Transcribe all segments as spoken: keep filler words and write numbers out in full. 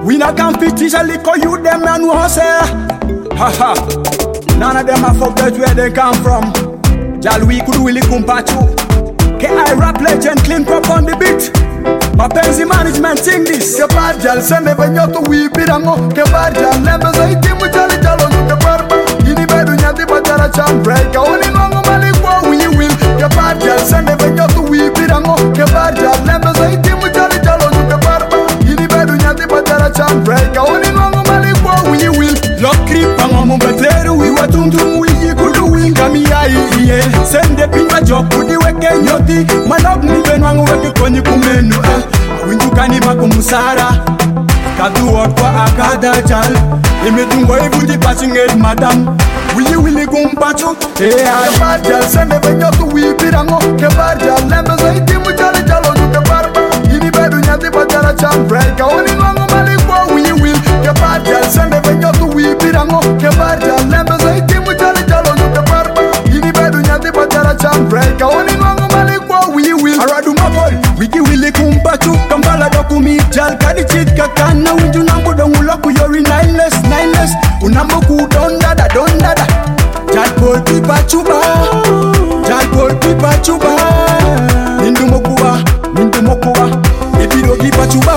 We not can fit teach a little you them and who say. Haha. None of them are forget where they come from. Jal we could really compare to. K I rap legend clean prop on the beat. Mapenzi management sing this. Ke barjal sende venyoto we birango. Ke barjal lembe zaiti mujali jalo nuke barba. Ini bedu nyati batara chambreaka. Oni nwango malikwa we will. Ke barjal sende venyoto we birango. Ke barjal lembe zaiti mujali jalo nuke barba. Ini bedu nyati batara chambreaka. Oni nwango malikwa we will. Lock creep pango mumbeteru we watundu we yikudu we ngami ya iye. Sende pinga joku di weke nyoti. Manok ni benwangu weke konyi kumenu eh. Winjukani makumusara Kadu kwa akada jal Imedungo ivundi passing it madam Wili wili gumpachu Ke barjal sende venyoto we birango. Ke barjal lembe zaiti mujali jalo nuke barba. Ini bedu nyati batara chambreaka. Oni nwango malikwa we will. Ke barjal sende venyoto we birango. Ke barjal lembe zaiti mujali jalo nuke barba. Ini bedu nyati batara chambreaka. Oni nwango malikwa we will. Aradu mapol Wiki wili kumpachu Kampala dokumi Jal kadi chit kakana Winju nambu donguloku Yori nineless Nineless Unambu kudondada Dondada Jal pol pipa chuba Jal pol pipa chuba Nindu mokuwa Nindu mokuwa Ibido pipa chuba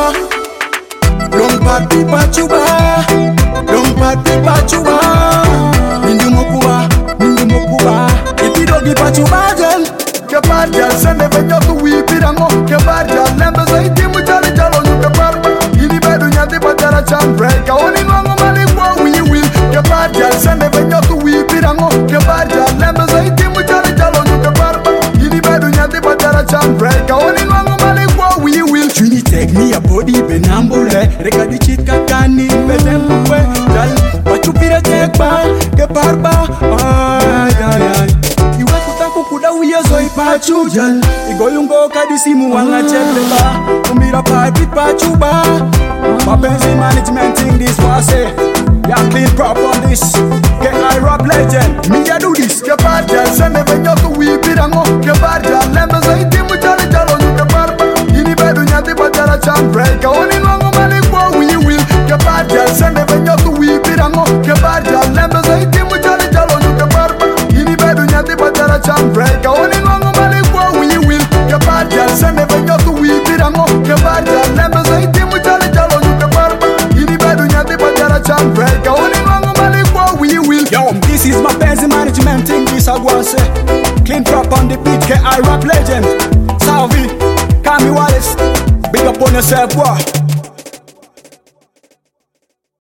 Lompat pipa chuba Lompat pipa chuba Nindu mokuwa Nindu mokuwa Ibido pipa chuba Jal Ke barjal sende venyoto we birango. Ke barjal lembe zaiti mujali jalo nuke barba. Ini bedu nyati batara chambreaka. Oni nwango malikwa we will. Ke barjal sende venyoto we birango. Ke barjal lembe zaiti mujali jalo nuke barba. Ini bedu nyati batara chambreaka. Oni nwango malikwa we will. Trini take me a body benambule Reka di chit kakani bedembwe Jal bachupira take ba Ke barba Ay ay ay Iwe kutaku kuda uye zoi pachu Jal Igoyungo kadisimu wanga chepeba Umira party pachu ba Mapenzi management in this wase Ya clean prop on this K I rap legend Me ya do this Ke barjal sende venyoto we birango. Ke barjal lembe zaiti mujali jalo nuke barba. Ini bedu nyati batara chambreaka. Oni nwango malikwa we will. Ke barjal sende venyoto we birango. Ke barjal lembe zaiti mujali jalo nuke barba. Ini bedu nyati batara chambreaka. Oni nwango malikwa we will. Ke barjal sende venyoto we birango. Ke barjal lembe zaiti mujali jalo nuke barba. Ini bedu nyati batara chambreaka. Oni nwango malikwa we will. Yo, this is Mapenzi management in this agwase Clean prop on the beat, K I rap legend Salvi, Kami Wallace Big up on yourself, boy